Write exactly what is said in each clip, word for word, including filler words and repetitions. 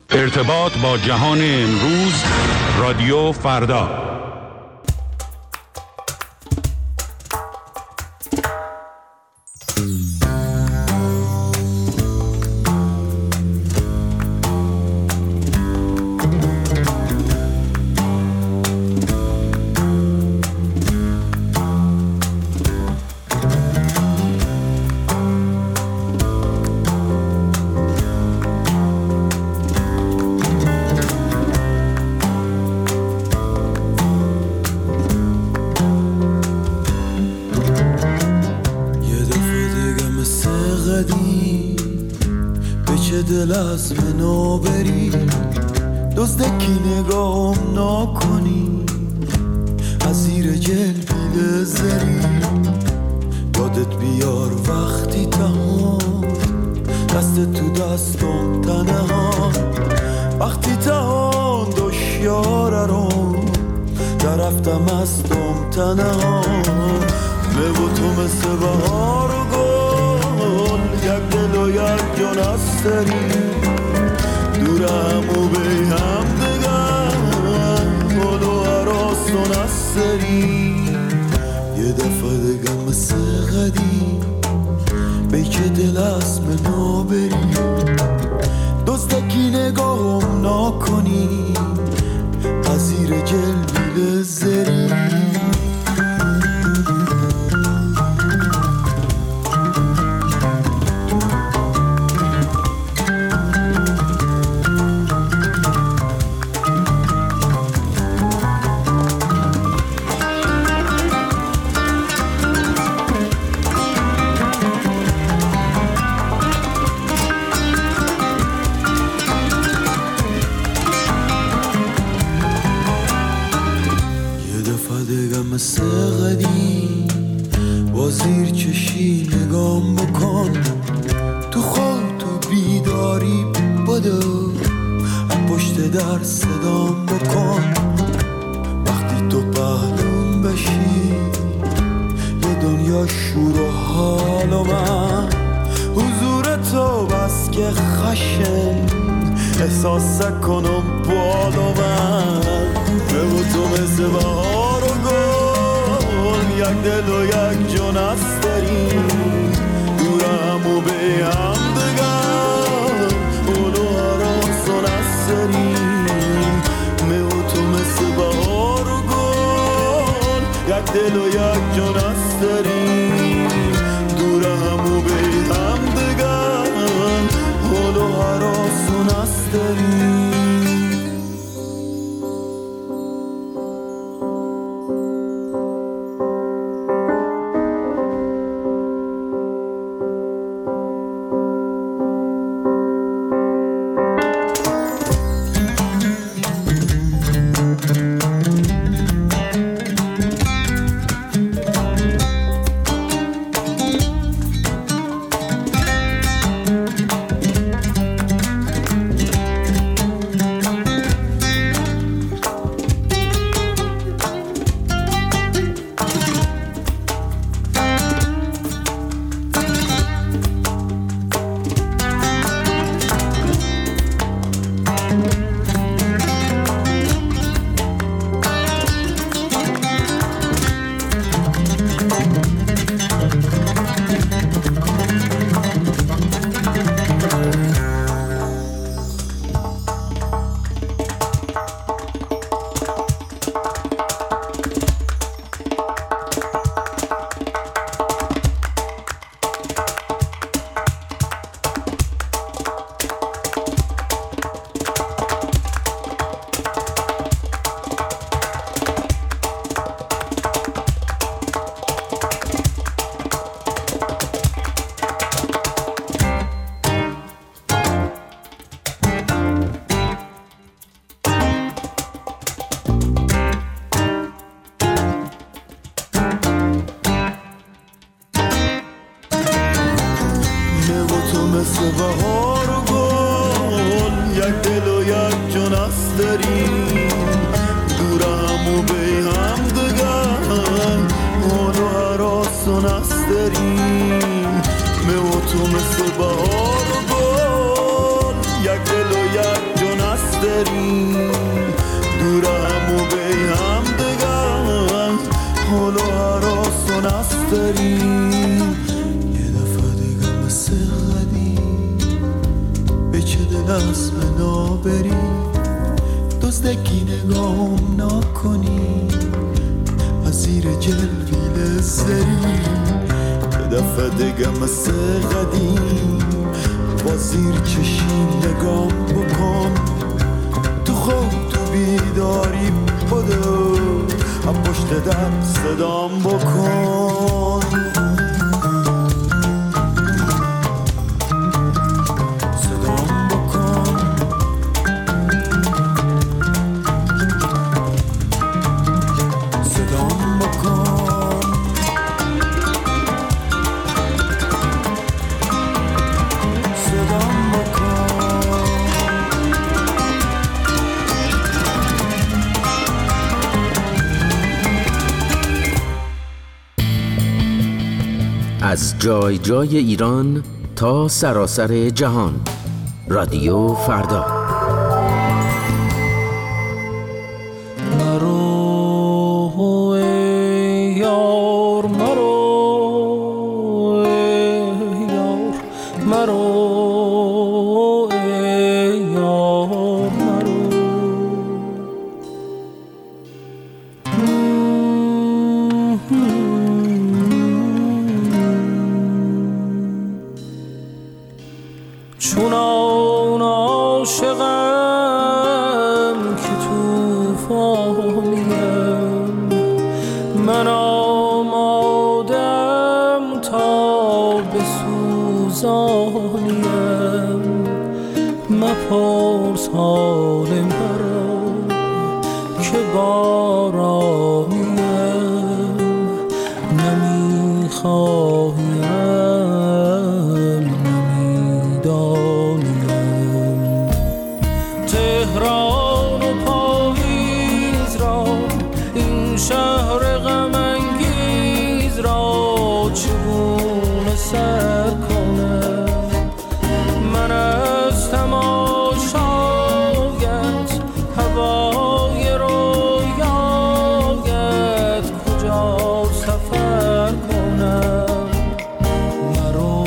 ارتباط با جهان امروز، رادیو فردا. دل از منو بری، دزدکی نگاهم نکنی، از زیر جلبیل زری یادت بیار وقتی تهان دست تو دستم تنها، وقتی تهان دشیاره رو درفتم از دم تنها، به و تو مثل بهار و گل، یک دل و یک جان از داری دورم و به هم دگم گل و عراسون از داری، یه دفعه دگم مثل قدیم بی که دل از منو بری، دزدکی نگاهم نکنی، از زیر جلبیل زری. مثل قدیم با زیر چشی نگام بکن، تو خواب تو بیداری بدو پشت در صدام بکن، وقتی تو پهلوم بشی یه دنیا شور و حال و من حضور تو بس که خشن احساس کنم بال و من، به تو مثل بهار و گل، یک دل و یک جان است داریم دورم و به هم دگم گل و عراسون است داریم، به تو مثل بهار و گل، یک دل و یک جان است داریم دورم و به هم دگم گل و عراسون است داریم. داریم دور همو بی هم دگم حال و حراس و نست داریم یه دفعه دیگه مثل قدیم به چه دل از منا بریم دزدکی نگام نکنیم از زیر جلویل سریم یه دفعه دیگه مثل قدیم با زیر چشیم نگام بکن تو خواب تو بیداری بدو هم پشت در صدام بکن صدام بکن صدام بکن صدام بکن از جای جای ایران تا سراسر جهان رادیو فردا مرو ای یار مرو ای یار مرو ای یار مرو چونان عاشقم که توفانیم من آمادم تا بسوزانیم مپرس حال مرا که بارانیم نمیخواهیم تهران و پاییز را این شهر غم انگیز را چگونه سر کنم من از تماشایت هوای رویایت کجا سفر کنم مرو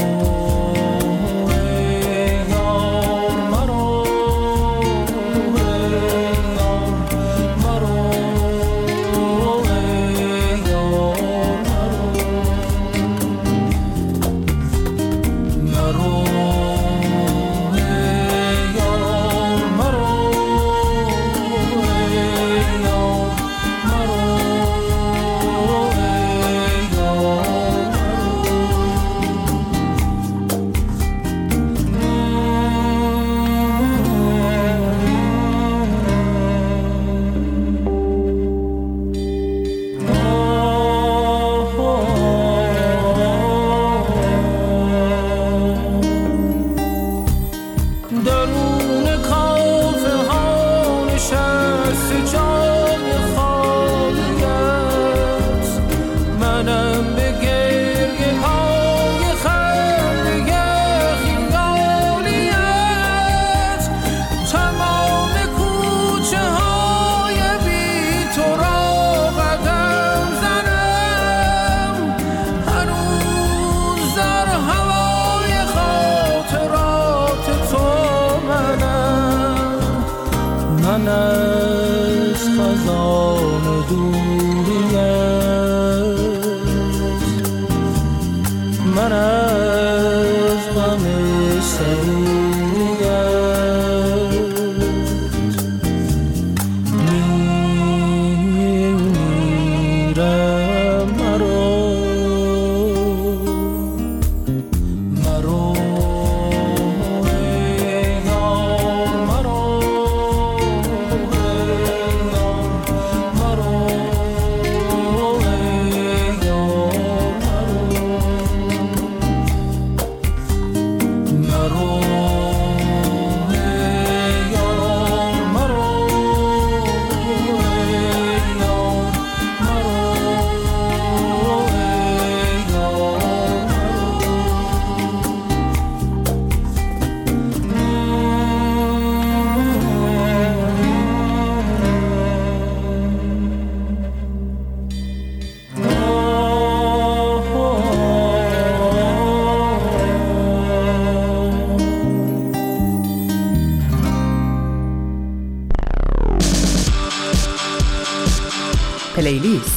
من از خزان دوریت من از غم سروریت میمیرم مرو مرو ای یار مرو پلیلیست.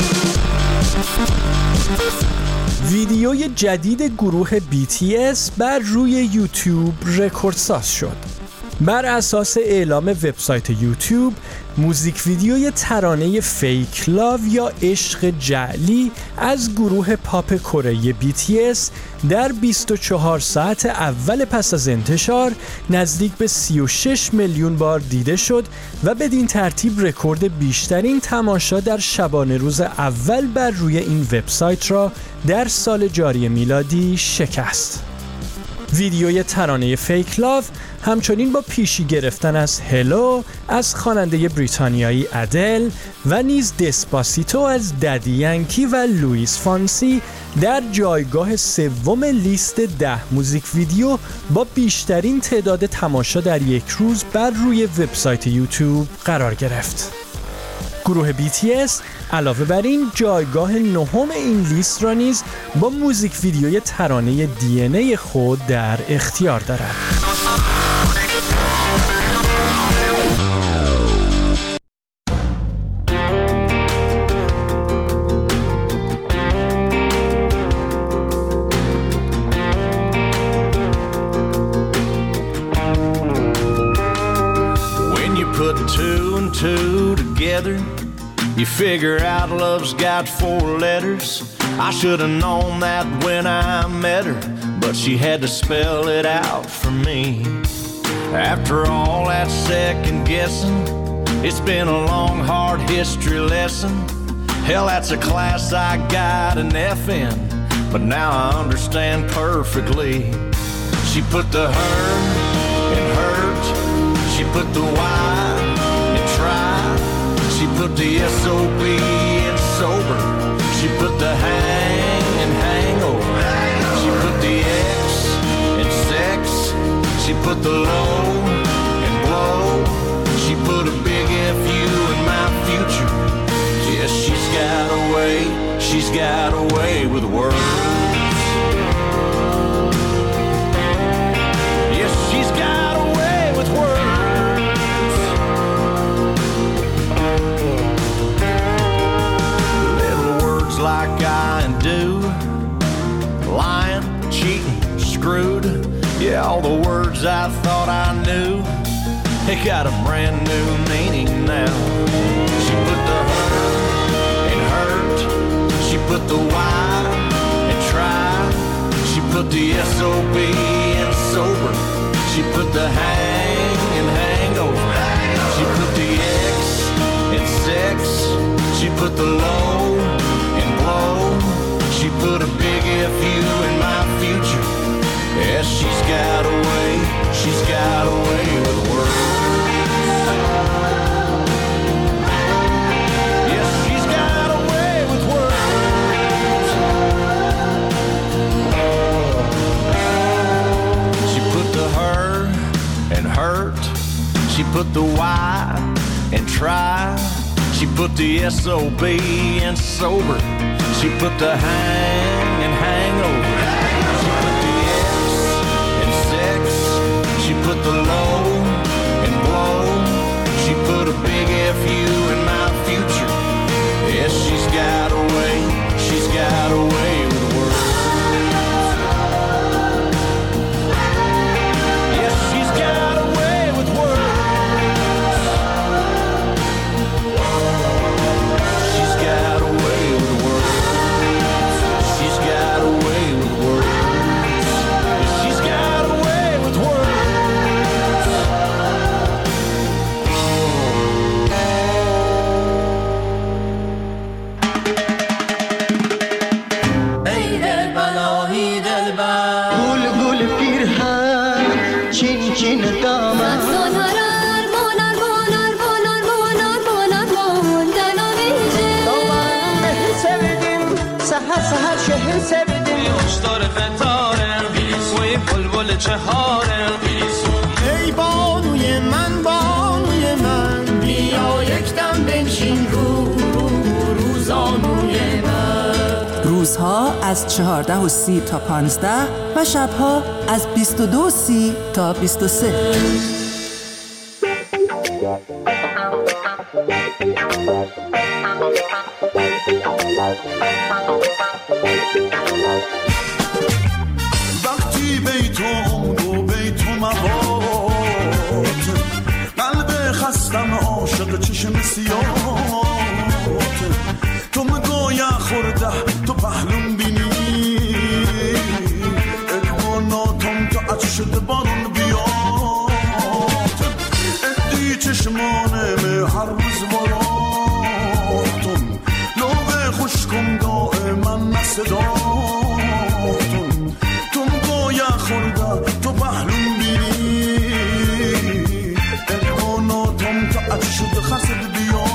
ویدیوی جدید گروه بی تی اس بر روی یوتیوب رکوردساز شد. بر اساس اعلام وبسایت یوتیوب، موزیک ویدیوی ترانه فیک لاو یا عشق جعلی از گروه پاپ کره بی تی اس در بیست و چهار ساعت اول پس از انتشار نزدیک به سی و شش میلیون بار دیده شد و بدین ترتیب رکورد بیشترین تماشا در شبانه روز اول بر روی این وبسایت را در سال جاری میلادی شکست. ویدیوی ترانه فیک لاو همچنین با پیشی گرفتن از هلو از خواننده بریتانیایی ادل و نیز دسپاسیتو از ددی ینکی و لوئیس فانسی در جایگاه سوم لیست ده موزیک ویدیو با بیشترین تعداد تماشا در یک روز بر روی وبسایت یوتیوب قرار گرفت. گروه بی تی اس علاوه بر این جایگاه نهم این لیست را نیز با موزیک ویدیوی ترانه دی ان ای خود در اختیار دارد. When you put two and two together, you figure out love's got four letters. I should have known that when I met her, but she had to spell it out for me. After all that second guessing, it's been a long, hard history lesson. Hell, that's a class I got an F in, but now I understand perfectly. She put the her in hurt, she put the Y in try. She put the S O B in sober. She put the hang in hangover. She put the X in sex. She put the low in blow. She put a big F U in my future. Yes, she's got a way. She's got a way with words. Yes, she's got a way with words. Like I and do, lying, cheating, screwed. Yeah, all the words I thought I knew, they got a brand new meaning now. She put the her in hurt, she put the Y in try. She put the S O B in sober. She put the hang in hangover. She put the X in sex. She put the low in blow. She put a big F U in my future. Yes, she's got a way. She's got a way with words. Yes, she's got a way with words. She put the her in hurt. She put the Y in try. She put the S O B in sober. She put the hang and hangover. She put the X in sex. She put the low in blow. She put a big F U in my future. Yes, she's got a way. She's got a way with words. Yes, she's got a way with words. She's got a way with words. She's got a way with words. She's got a way with words. ای دل بلایی دل بر گل گل پیرهن چین چین دامن سهر شهر sevdim Yuşlar fetare Oy bulbul çehare ای بانوی من بانوی من بیا یکدم بنشین رو رو روزانوی من. روزها از چهارده و سی تا پانزده و شبها از بیست و دو و سی تا بیست و سه. وقتی بیتون و بیتون مواد قلب خستم عاشق چشم سیاد تو مگویا خورده تو پهلون بینی ادواناتم تو عج شده بارون بیاد ادی چشمانم هر روز واراتون لوه خوشکم دائما نصداتون تو مگویا خورده تو پهلون بینی ادواناتم تو عج شده خسد بیاد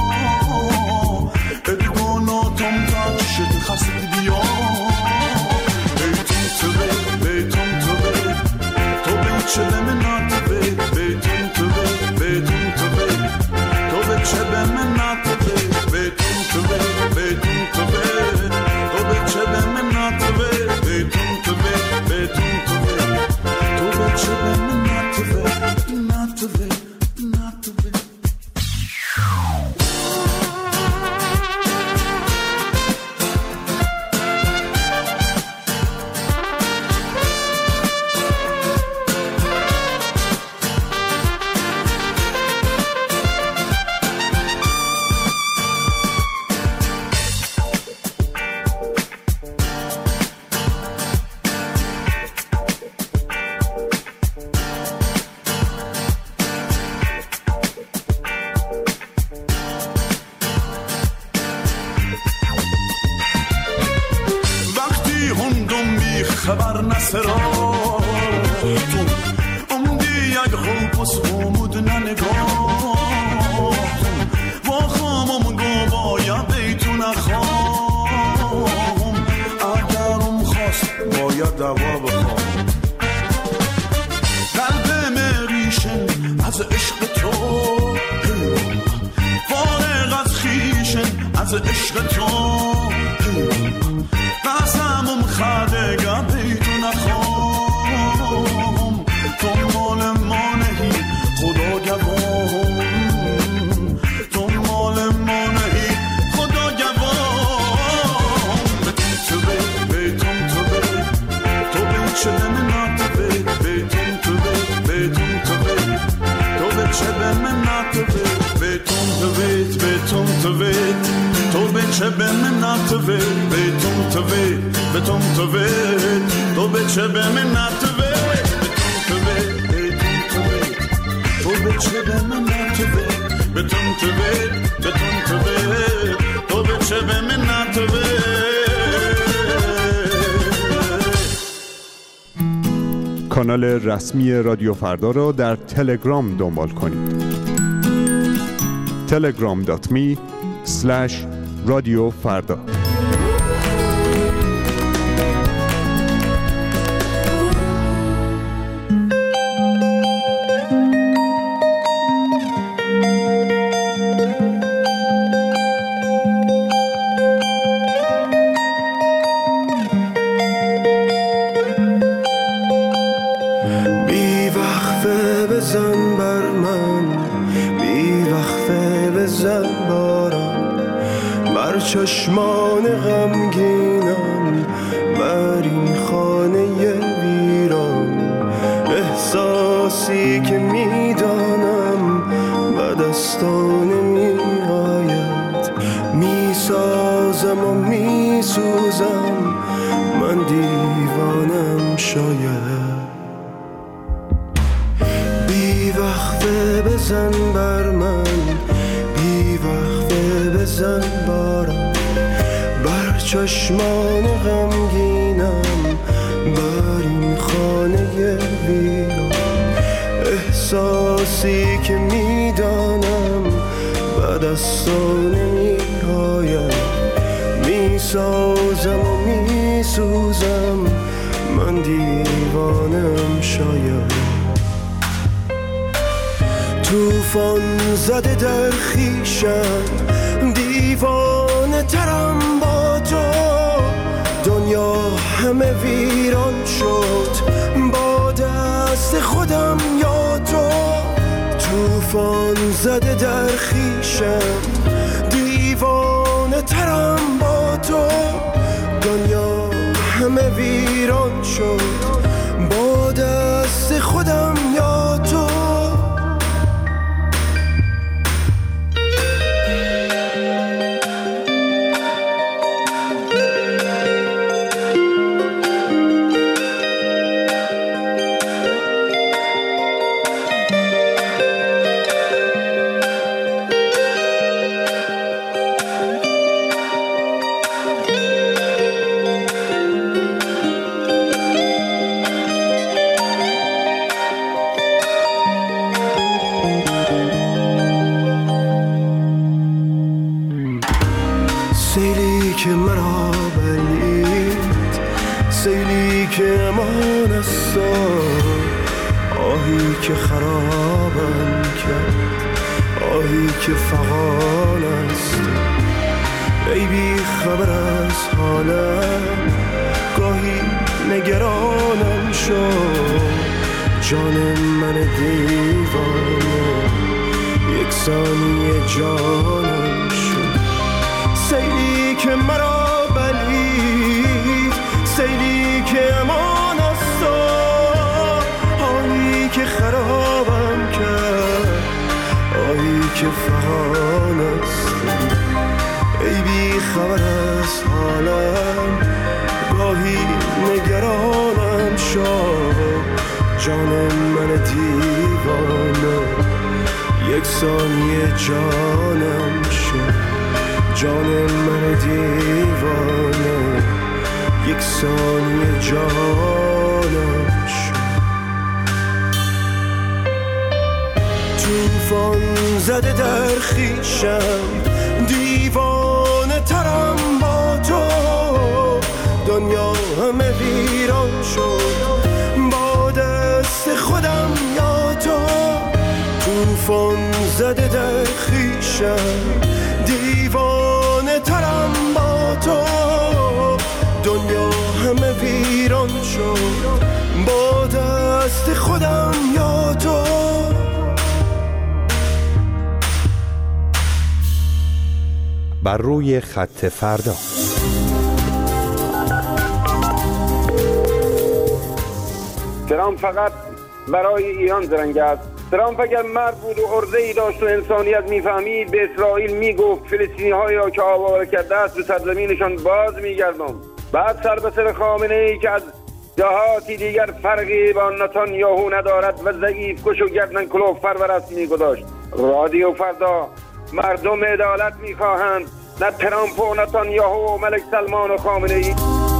ادواناتم تو عج شده خسد بیاد بیتون تو بی بیتون تو بی تو بی چه به من ناتبه بیتون تو بی بیتون تو بی تو بی چه به من ناتبه بیتون تو بی بیتون تو بی تو بی چه به من ناتبه بیتون تو بی بیتون تو بی تو بی چه به من ناتبه ناتبه ناتبه خبر نسراتون امدی یک خوبس خومود ننگاتون با خامم گو باید بیتون خام اگرم خواست باید دوا بخوام قلب مریشن از عشق تو فارغ از خیشن از عشق تو قسمم خدگم بیتون خام تو مال ما نهی خدا گوام تو مال ما نهی خدا گوام بیتون تو بی بیتون تو بی تو بی چه به من ناتبه بیتون تو بی بیتون تو بی تو بی چه به من ناتبه بیتون تو بی بیتون تو بی تو به چه به من ناتبه بیتون تو بی بیتون تو بی تو به چه به من ناتبه بیتون تو بی تو به چه به من ناتبه بیتون تو بی بیتون تو بی تو به چه به من ناتبه کانال رسمی رادیو فردا را در تلگرام دنبال کنید. تلگرام دات می اسلش رادیو فردا. بی وقفه بزن بر من بی وقفه بزن بارم بر چشمان غمگینم بر این خانه ویران احساسی که میدانم به دستان میآید میسازم و میسوزم من دیوانم شاید بی وقفه بزن بر من بی وقفه بزن بارم بر چشمان غمگینم بر این خانه ویران احساسی که میدانم به دستان میآید میسازم و میسوزم من دیوانم شاید توفان زده در خیشم دیوانه ترم با تو دنیا همه ویران شد با دست خودم یا تو توفان زده در خیشم دیوانه ترم با تو، دنیا همه ویران شد با دست خودم یا تو. سیلی که مرا بلید، سیلی که امان است، آهی که خرابم کرد، آهی که فغان است. ای بی خبر از حالم، گاهی نگرانم شد، جان من دیوانه یک ثانیه جانم شد. سیلی که مرا بلید، سیلی که امان است، آهی که خرابم کرد، آهی که فغان است. ای بی خبر از حالم، گاهی نگرانم شد، جان من دیوانه یک ثانیه جانم شد، جان من دیوانه یک ثانیه جانم شد. طوفان زده در خویشم، دیوانه ترم با تو، دنیا همه ویران شد با دست خودم یا تو. طوفان زده در خویشم، دیوانه ترم با تو، دنیا همه ویران شد با دست خودم یا تو. بر روی خط فردا. ترامپ فقط برای ایران زرنگ است. ترامپ اگر مرد بود و عرضه‌ای داشت و انسانیت میفهمید، به اسرائیل میگفت فلسطینی‌هایی را که آواره کرده است به سرزمینشان باز میگردان. بعد سر به سر خامنه‌ای که از جهاتی دیگر فرقی با نتانیاهو ندارد و ضعیف کش و گردن کلوف پرور است میگذاشت. رادیو فردا. مردم عدالت میخواهند، نه ترامپ و نتانیاهو و ملک سلمان و خامنه‌ای.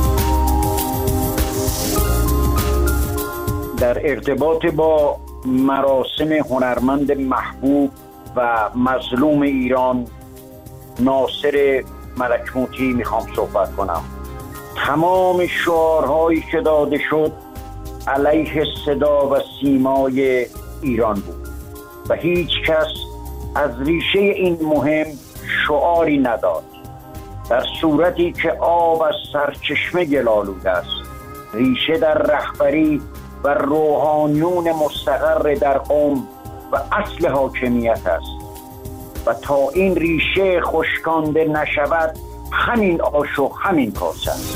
در ارتباط با مراسم هنرمند محبوب و مظلوم ایران ناصر ملکموتی میخوام صحبت کنم. تمام شعارهایی که داده شد علیه صدا و سیمای ایران بود و هیچ کس از ریشه این مهم شعاری نداد. در صورتی که آب از سرچشمه گل‌آلود است، ریشه در رهبری و روحانیون مستقر در قوم و اصل حاکمیت است و تا این ریشه خشکانده نشود همین آش و همین کاسه است.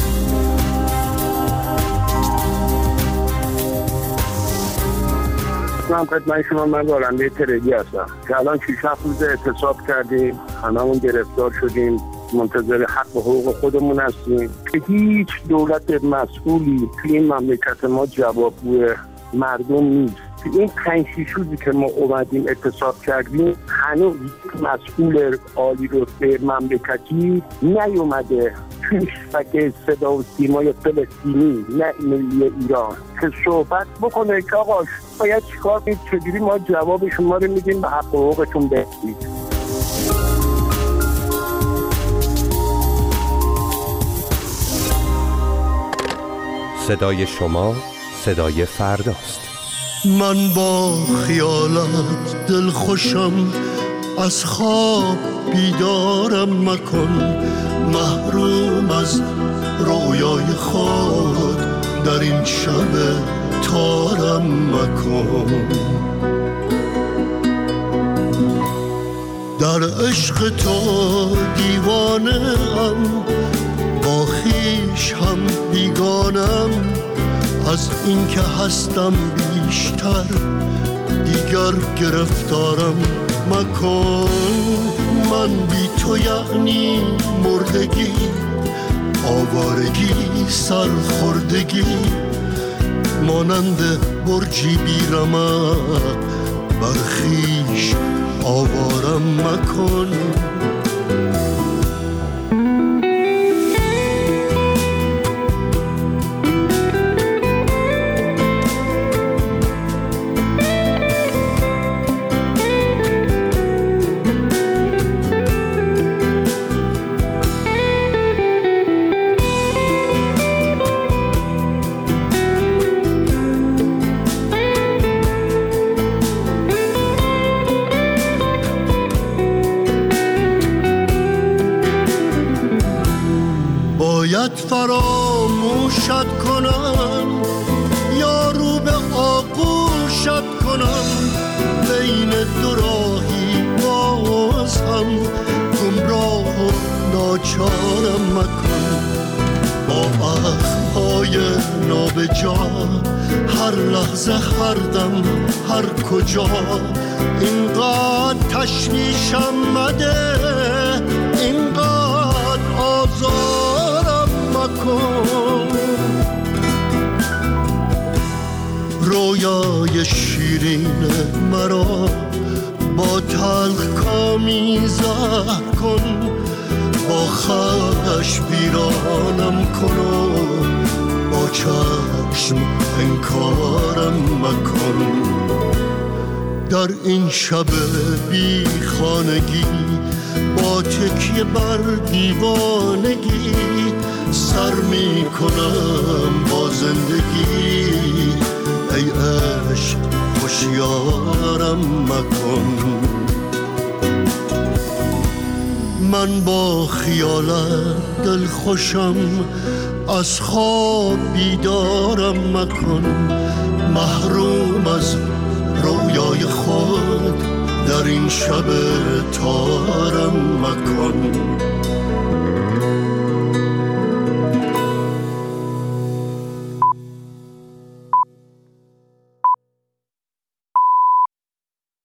من خدمت شما، من راننده تریلی هستم که الان شش هفت روز اعتصاب کردیم، هممون گرفتار شدیم، منتظر حق و حقوق خودمون هستیم که هیچ دولت مسئولی توی این مملکت ما جوابگوی مردم نیست. این پنج شیش روزی که ما اومدیم اعتصاب کردیم، هنوز مسئول عالی رتبه مملکتی نیومده توی شبکه صدا و سیمای فلسطینی نه ملی ایران که صحبت بکنه که آقا باید چیکار کنید، چجوری ما جواب شما رو میدیم به حق و حقوقتون برسید. صدای شما صدای فرداست. من با خیالت دل خوشم، از خواب بیدارم مکن، محروم از رویای خود در این شب تارم مکن. در عشق تو دیوانه‌ام، با خویش هم بیگانم. از این که هستم بیشتر دیگر گرفتارم مکن. من بی تو یعنی مردگی، آوارگی، سرخوردگی، مانند برجی بیرمق بر خویش آوارم مکن. فراموشت کنم یا رو به آغوشت کنم، بین دو راهی باز هم گمراه و ناچارم مکن. با اخمهای نابجا هر لحظه هر دم هر کجا اینقدر تشویشم مده، اینقدر آزارم مکن. رویای شیرین مرا با تلخ کامی زهر کن، با خش بیرانم کن و با چشم انکارم مکن. در این شب بی خانگی با تکیه بر دیوانگی سر می کنم با زندگی. ای عشق هوشیارم مکن. من با خیالت دل خوشم، از خواب بیدارم مکن. محروم از رویای خود در این شب تارم مکن.